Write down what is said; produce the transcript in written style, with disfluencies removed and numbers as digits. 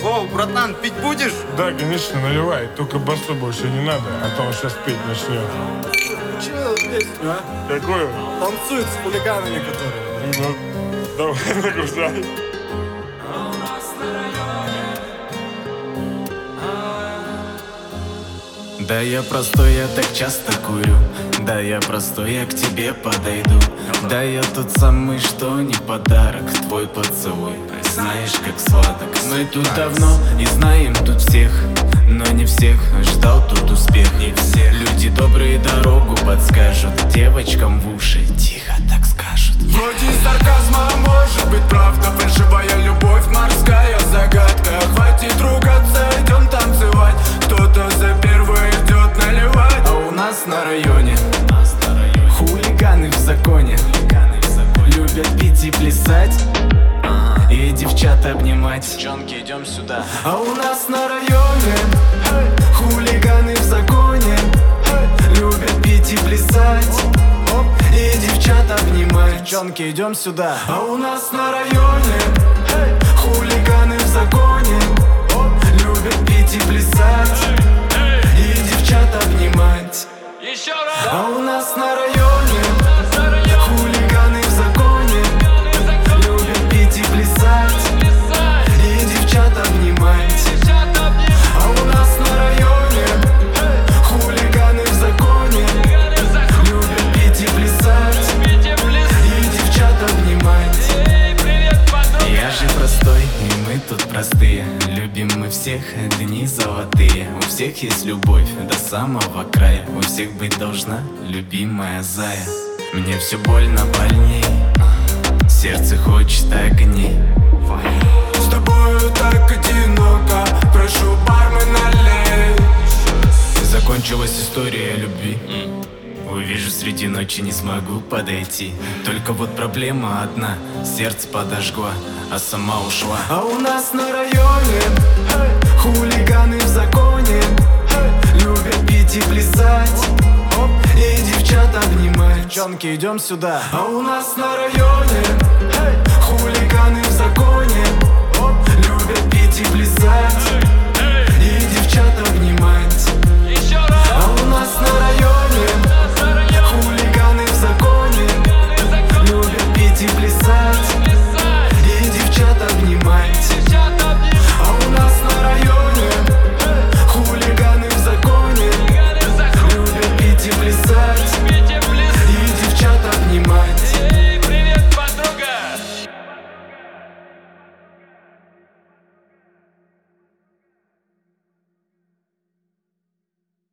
О, братан, пить будешь? Да, конечно, наливай. Только басу больше не надо, а то он сейчас петь начнет. Че песню, а? Какую? Танцует с хулиганами, которые. Ну, давай нагружай. Да я простой, я так часто курю. Да я простой, я к тебе подойду. Да я тот самый, что не подарок. Твой поцелуй, знаешь, как сладок. Мы тут давно и знаем тут всех, но не всех ждал тут успех. Не все люди добрые дорогу подскажут. Девочкам в уши тихо так скажут. Вроде сарказма, может быть правда. Фальшивая любовь, морская загадка. Хватит ругаться, идем танцевать. Кто-то за первый идет наливать. А у нас на районе хулиганы в законе. Любят пить и плясать и девчат обнимать. Девчонки, идем сюда. А у нас на районе хулиганы в законе. Любят пить и плясать и девчат обнимать. Девчонки, идем сюда. А у нас на районе хулиганы в законе. Любят пить и плясать и девчат обнимать. Еще раз. А у нас на районе хулиганы в законе. Любят пить и плясать и девчат обнимать. А у нас на районе хулиганы в законе. Любят пить и плясать и девчат обнимать. Я же простой, и мы тут простые. Любим мы всех, дни золотые. У всех есть любовь до самого края. У всех быть должна любимая зая. Мне все больно больней, сердце хочет огней. С тобою так одиноко. Прошу, бармен, налей. Закончилась история любви. Увижу среди ночи, не смогу подойти. Только вот проблема одна, сердце подожгла, а сама ушла. А у нас на районе хулиганы в законе. Любят пить и плясать и девчат обнимать. Девчонки, идем сюда. А у нас на районе